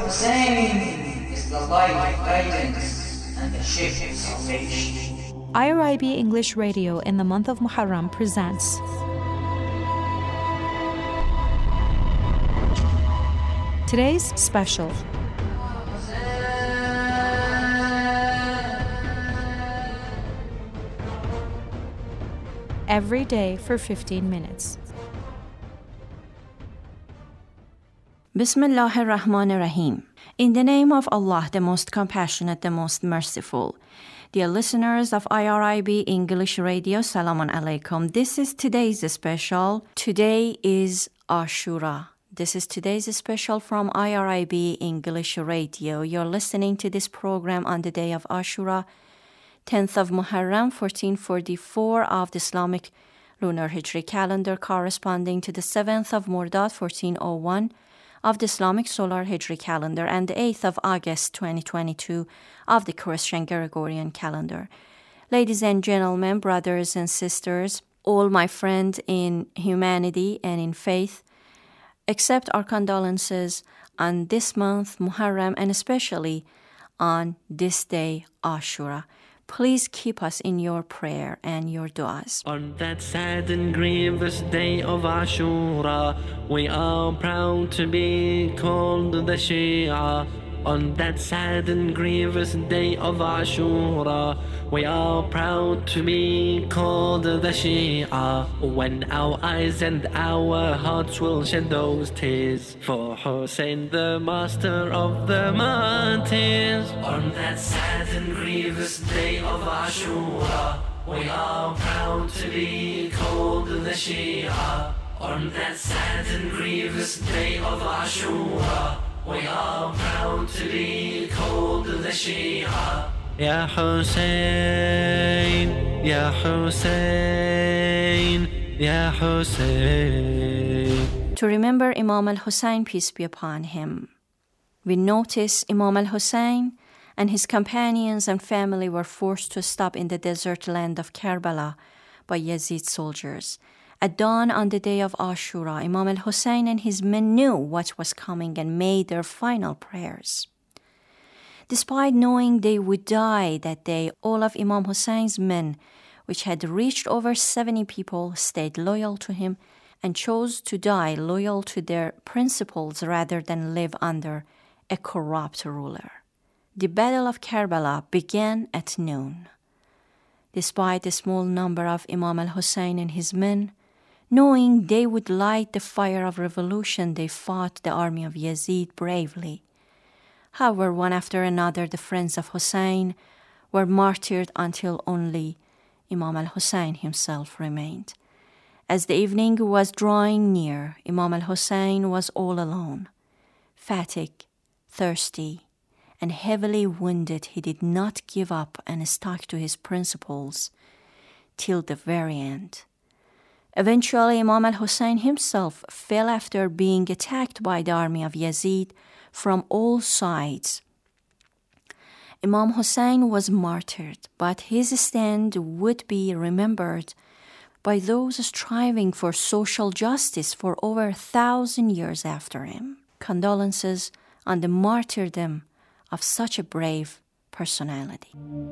Hussein is the light of guidance and the ship of salvation. IRIB English Radio in the month of Muharram presents today's special. Every day for 15 minutes. Bismillah ar-Rahman ar-Rahim. In the name of Allah, the most compassionate, the most merciful. Dear listeners of IRIB English Radio, Salamun Alaikum. This is today's special. Today is Ashura. This is today's special from IRIB English Radio. You're listening to this program on the day of Ashura, 10th of Muharram, 1444 of the Islamic lunar Hijri calendar, corresponding to the 7th of Mordad, 1401 of the Islamic solar Hijri calendar, and the 8th of August, 2022 of the Christian Gregorian calendar. Ladies and gentlemen, brothers and sisters, all my friends in humanity and in faith, accept our condolences on this month, Muharram, and especially on this day, Ashura. Please keep us in your prayer and your du'as. On that sad and grievous day of Ashura, we are proud to be called the Shia. On that sad and grievous day of Ashura, we are proud to be called the Shia. When our eyes and our hearts will shed those tears for Hussein, the master of the martyrs. On that sad and grievous day of Ashura, we are proud to be called the Shia. On that sad and grievous day of Ashura, we are proud to be called the Shia. Ya Hussein, Ya Hussein, Ya Hussein. To remember Imam al-Hussein, peace be upon him. We notice Imam al-Hussein and his companions and family were forced to stop in the desert land of Karbala by Yazid soldiers. At dawn on the day of Ashura, Imam al-Hussein and his men knew what was coming and made their final prayers. Despite knowing they would die that day, all of Imam Hussein's men, which had reached over 70 people, stayed loyal to him and chose to die loyal to their principles rather than live under a corrupt ruler. The Battle of Karbala began at noon. Despite the small number of Imam al-Hussein and his men, knowing they would light the fire of revolution, they fought the army of Yazid bravely. However, one after another, the friends of Hussein were martyred until only Imam al-Hussein himself remained. As the evening was drawing near, Imam al-Hussein was all alone. Fatigued, thirsty, and heavily wounded, he did not give up and stuck to his principles till the very end. Eventually, Imam al-Hussein himself fell after being attacked by the army of Yazid from all sides. Imam Hussein was martyred, but his stand would be remembered by those striving for social justice for over 1,000 years after him. Condolences on the martyrdom of such a brave personality.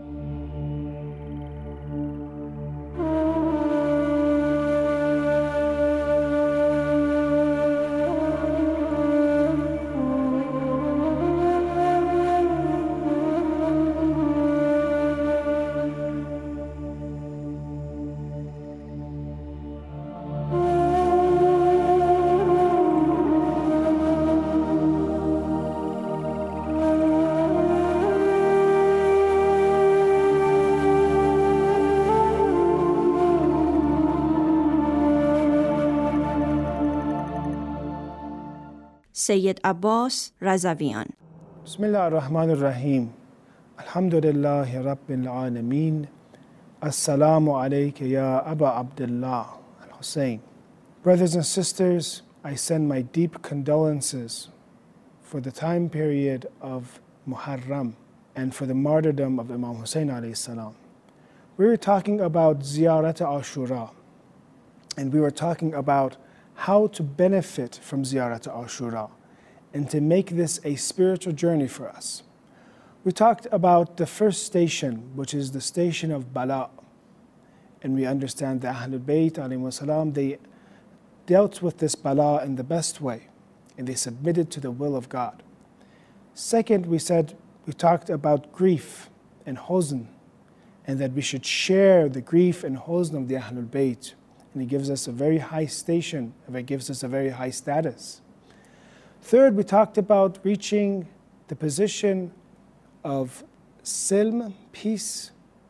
Sayyid Abbas Razavian. Bismillah ar-Rahman ar-Rahim. Alhamdulillahi Rabbil Alameen. Assalamu alayka ya Aba Abdullah al-Hussein. Brothers and sisters, I send my deep condolences for the time period of Muharram and for the martyrdom of Imam Hussein alayhi salam. We were talking about Ziyarat Ashura, and we were talking about how to benefit from Ziyarat Ashura and to make this a spiritual journey for us. We talked about the first station, which is the station of Bala. And we understand that Ahlul Bayt alayhimu salam, they dealt with this Bala in the best way, and they submitted to the will of God. Second, we talked about grief and huzn, and that we should share the grief and huzn of the Ahlul Bayt. And it gives us a very high station, it gives us a very high status. Third, we talked about reaching the position of silm, peace,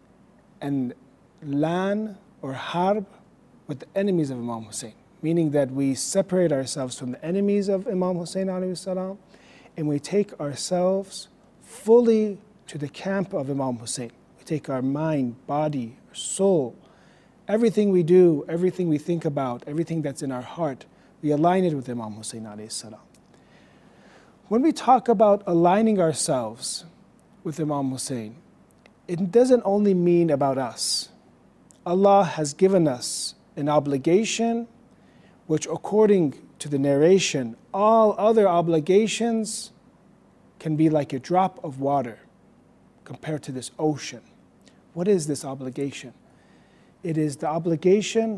and lan or harb with the enemies of Imam Hussein, meaning that we separate ourselves from the enemies of Imam Hussein alayhi salam, and we take ourselves fully to the camp of Imam Hussein. We take our mind, body, soul, everything we do, everything we think about, everything that's in our heart, we align it with Imam Hussein alayhi salam. When we talk about aligning ourselves with Imam Hussein, it doesn't only mean about us. Allah has given us an obligation which, according to the narration, all other obligations can be like a drop of water compared to this ocean. What is this obligation? It is the obligation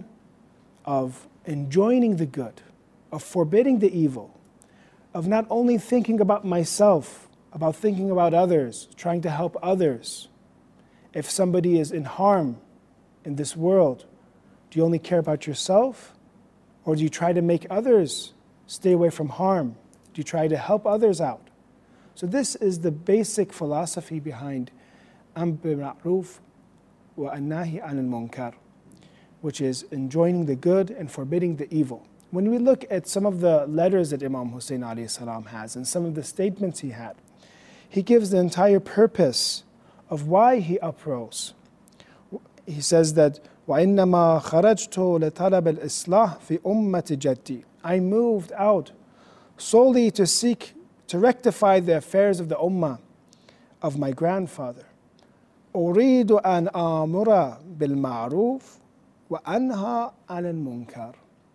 of enjoining the good, of forbidding the evil, of not only thinking about myself, about thinking about others, trying to help others. If somebody is in harm in this world, do you only care about yourself? Or do you try to make others stay away from harm? Do you try to help others out? So this is the basic philosophy behind Amr bil Ma'ruf wa an-Nahi anil Munkar, which is enjoining the good and forbidding the evil. When we look at some of the letters that Imam Hussein alayhi salam has and some of the statements he had, he gives the entire purpose of why he uprose. He says that وَإِنَّمَا خَرَجْتُ لِطَلَبِ الْإِصْلَاحِ فِي أُمَّةِ جَدِّي. I moved out solely to seek to rectify the affairs of the ummah of my grandfather. أُرِيدُ أَنْ آمُرَ بِالْمَعْرُوفِ وَأَنْهَى عَنِ الْمُنْكَرِ.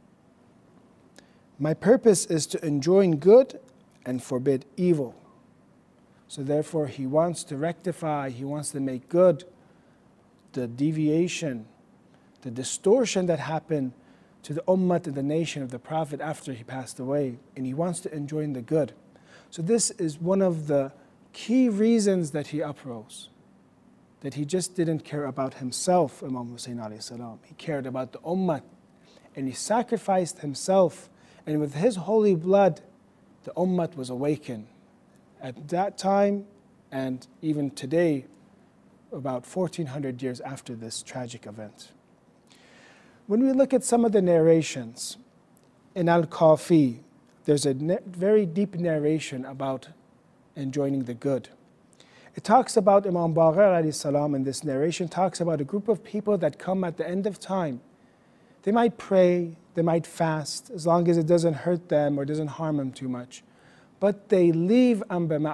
My purpose is to enjoin good and forbid evil. So therefore he wants to rectify, he wants to make good the deviation, the distortion that happened to the ummah and the nation of the Prophet after he passed away, and he wants to enjoin the good. So this is one of the key reasons that he uprose, that he just didn't care about himself, Imam Hussein alayhi salam. He cared about the ummah, and he sacrificed himself, and with his holy blood, the ummah was awakened. At that time, and even today, about 1400 years after this tragic event. When we look at some of the narrations, in Al-Kafi, there's a very deep narration about enjoining the good. It talks about Imam Baqir alayhi salam, in this narration talks about a group of people that come at the end of time. They might pray, they might fast, as long as it doesn't hurt them or doesn't harm them too much. But they leave al-amr bil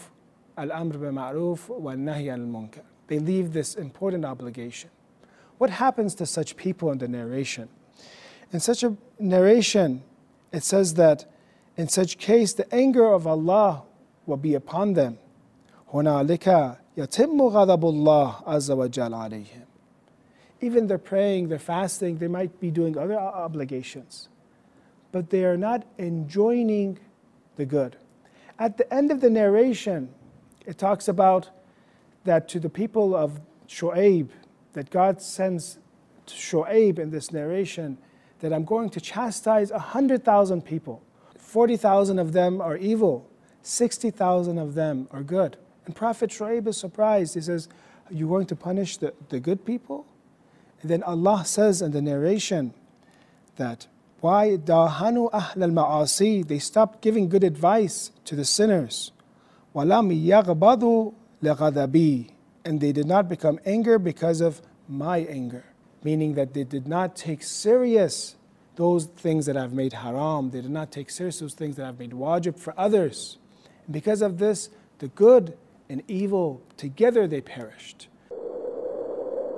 ma'ruf wa nahy anil munkar. They leave this important obligation. What happens to such people in the narration? In such a narration, it says that in such case, the anger of Allah will be upon them. هُنَالِكَ يَتِمُّ غَضَبُ اللَّهِ عَزَّ وَجَلَ عَلَيْهِمْ. Even they're praying, they're fasting, they might be doing other obligations, but they are not enjoining the good. At the end of the narration, it talks about that to the people of Shu'aib, that God sends to Shu'aib in this narration, that I'm going to chastise 100,000 people. 40,000 of them are evil, 60,000 of them are good. And Prophet Shu'aib is surprised. He says, are you going to punish the good people? And then Allah says in the narration that why dahanu ahl al-ma'asi, they stopped giving good advice to the sinners. وَلَمْ يَغْبَضُوا لِغَضَبِي, and they did not become angry because of my anger. Meaning that they did not take serious those things that I've made haram. They did not take serious those things that I've made wajib for others. And because of this, the good and evil together they perished.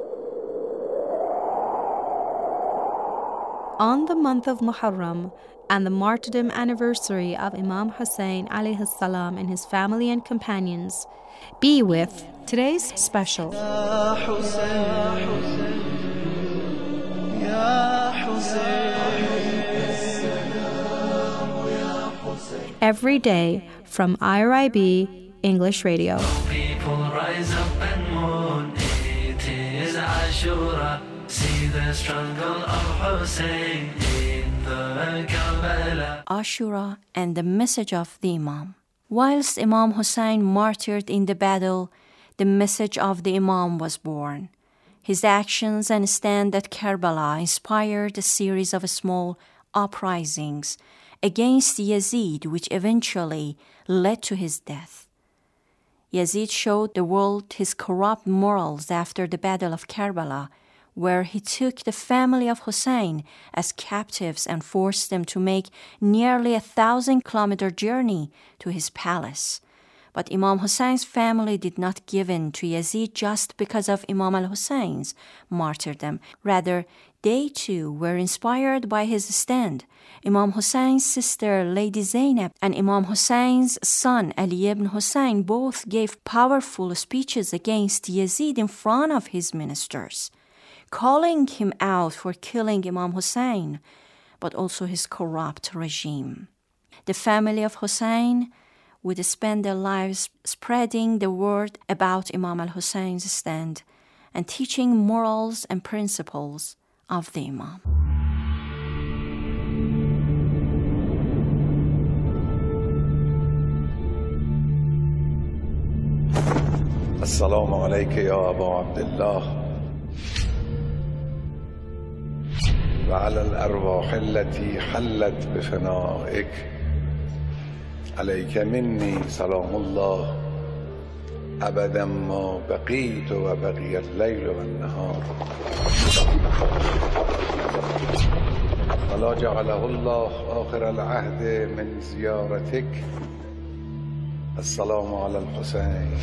On the month of Muharram, and the martyrdom anniversary of Imam Hussein alayhi salam and his family and companions be with today's special. Every day from IRIB English Radio. People rise up and mourn. It is Ashura. See the struggle of Hussein in the Karbala. Ashura and the message of the Imam. Whilst Imam Hussein martyred in the battle, the message of the Imam was born. His actions and stand at Karbala inspired a series of small uprisings against Yazid, which eventually led to his death. Yazid showed the world his corrupt morals after the Battle of Karbala, where he took the family of Hussein as captives and forced them to make nearly 1,000-kilometer journey to his palace. But Imam Hussein's family did not give in to Yazid just because of Imam al-Hussein's martyrdom. Rather, they too were inspired by his stand. Imam Hussein's sister, Lady Zainab, and Imam Hussein's son, Ali ibn Hussein, both gave powerful speeches against Yazid in front of his ministers, calling him out for killing Imam Hussein, but also his corrupt regime. The family of Hussein would spend their lives spreading the word about Imam al-Hussein's stand and teaching morals and principles of the Imam. Assalamu alayka ya Abu Abdullah وعلى الأرواح التي حلت بفنائك عليك مني سلام الله أبدا ما بقيت وبقي الليل والنهار ولا جعله الله آخر العهد من زيارتك السلام على الحسين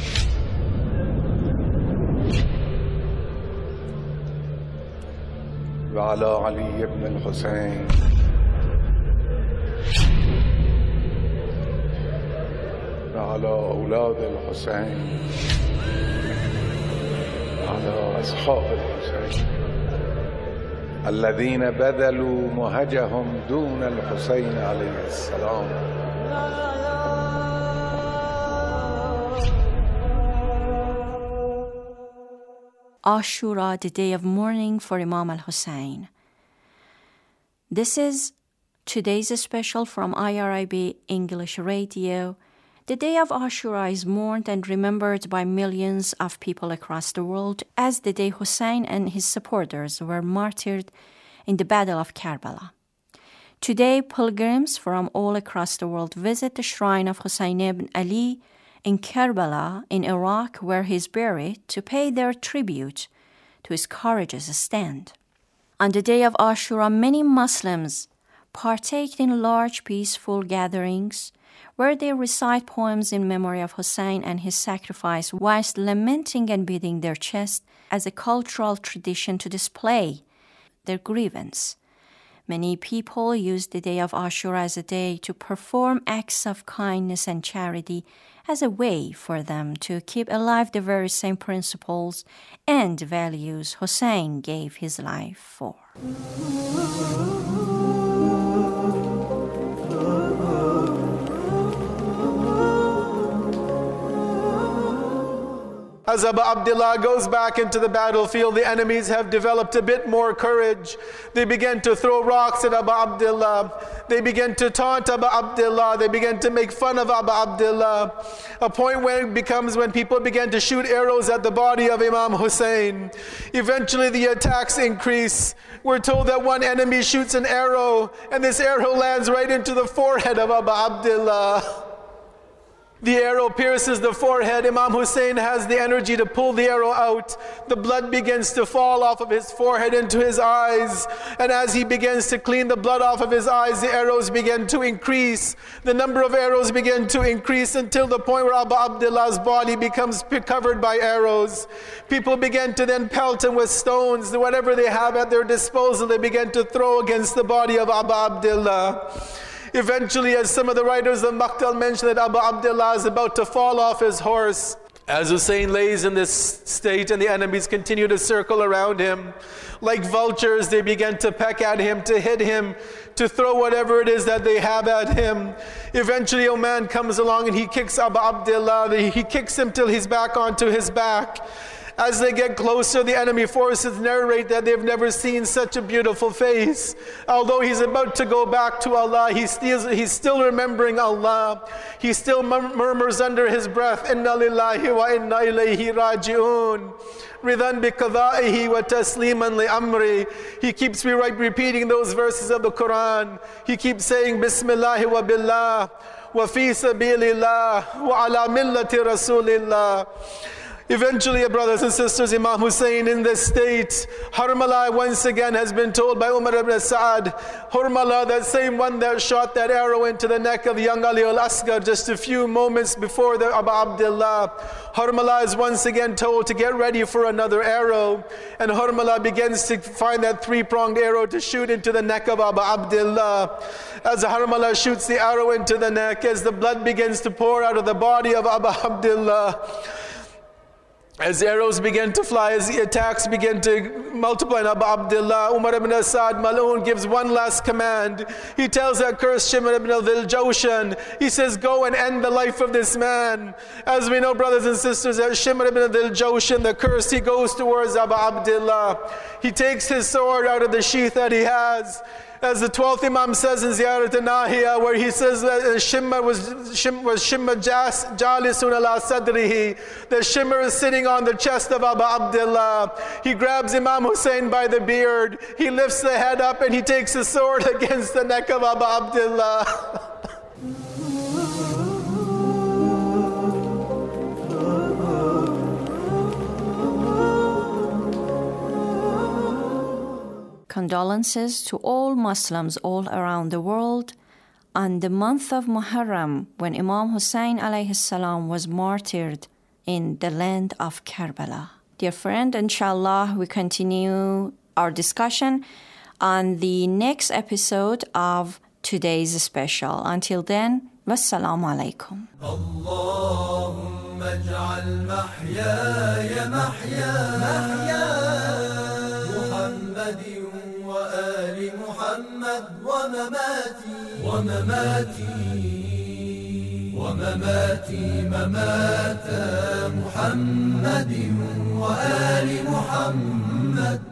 وعلى علي بن الحسين وعلى أولاد الحسين وعلى أصحاب الحسين الذين بذلوا مهجهم دون الحسين عليه السلام Ashura, the day of mourning for Imam al-Hussein. This is today's special from IRIB English Radio. The day of Ashura is mourned and remembered by millions of people across the world as the day Hussein and his supporters were martyred in the Battle of Karbala. Today, pilgrims from all across the world visit the shrine of Hussein ibn Ali in Karbala, in Iraq, where he is buried, to pay their tribute to his courageous stand. On the day of Ashura, many Muslims partake in large peaceful gatherings where they recite poems in memory of Hussein and his sacrifice, whilst lamenting and beating their chest as a cultural tradition to display their grievance. Many people use the day of Ashura as a day to perform acts of kindness and charity as a way for them to keep alive the very same principles and values Hussein gave his life for. As Abu Abdullah goes back into the battlefield, the enemies have developed a bit more courage. They begin to throw rocks at Abu Abdullah. They begin to taunt Abu Abdullah. They begin to make fun of Abu Abdullah. A point where it becomes when people begin to shoot arrows at the body of Imam Hussein. Eventually the attacks increase. We're told that one enemy shoots an arrow, and this arrow lands right into the forehead of Abu Abdullah. The arrow pierces the forehead. Imam Hussein has the energy to pull the arrow out. The blood begins to fall off of his forehead into his eyes. And as he begins to clean the blood off of his eyes, the arrows begin to increase. The number of arrows begin to increase until the point where Abu Abdullah's body becomes covered by arrows. People begin to then pelt him with stones. Whatever they have at their disposal, they begin to throw against the body of Abu Abdullah. Eventually, as some of the writers of Maqtal mention, that Abu Abdullah is about to fall off his horse. As Hussein lays in this state and the enemies continue to circle around him, like vultures, they begin to peck at him, to hit him, to throw whatever it is that they have at him. Eventually, a man comes along and he kicks Abu Abdullah. He kicks him till he's back onto his back. As they get closer, the enemy forces narrate that they've never seen such a beautiful face. Although he's about to go back to Allah, he's still remembering Allah. He still murmurs under his breath, Inna lillahi wa inna ilayhi raji'un. Ridan bi qada'ihi wa tasliman li amri. He keeps repeating those verses of the Quran. He keeps saying, Bismillahi wa billah, wa fi sabilillah, wa ala millati rasulillah. Eventually, brothers and sisters, Imam Hussein in this state, Harmala once again has been told by Umar ibn Sa'ad, Harmala, that same one that shot that arrow into the neck of young Ali al-Asghar just a few moments before the Abu Abdullah, Harmala is once again told to get ready for another arrow. And Harmala begins to find that three-pronged arrow to shoot into the neck of Abu Abdullah. As Harmala shoots the arrow into the neck, as the blood begins to pour out of the body of Abu Abdullah, as arrows begin to fly, as the attacks begin to multiply, Abu Abdullah, Umar ibn Asad Mal'un gives one last command. He tells that cursed Shimr ibn al-Jawshan, he says, go and end the life of this man. As we know, brothers and sisters, that Shimr ibn al-Jawshan, the cursed, he goes towards Abu Abdullah. He takes his sword out of the sheath that he has. As the 12th Imam says in Ziyarat al-Nahiya, where he says that Shimr was jalisun ala sadrihi, that Shimr is sitting on the chest of Abu Abdullah. He grabs Imam Hussein by the beard, he lifts the head up and he takes his sword against the neck of Abu Abdullah. Condolences to all Muslims all around the world on the month of Muharram, when Imam Hussein alayhi salam was martyred in the land of Karbala. Dear friend, inshallah, we continue our discussion on the next episode of today's special. Until then, wassalamu alaikum. Allahumma ij'al mahyaya mahya Muhammadin وآل محمد ومماتي ممات محمد وآل محمد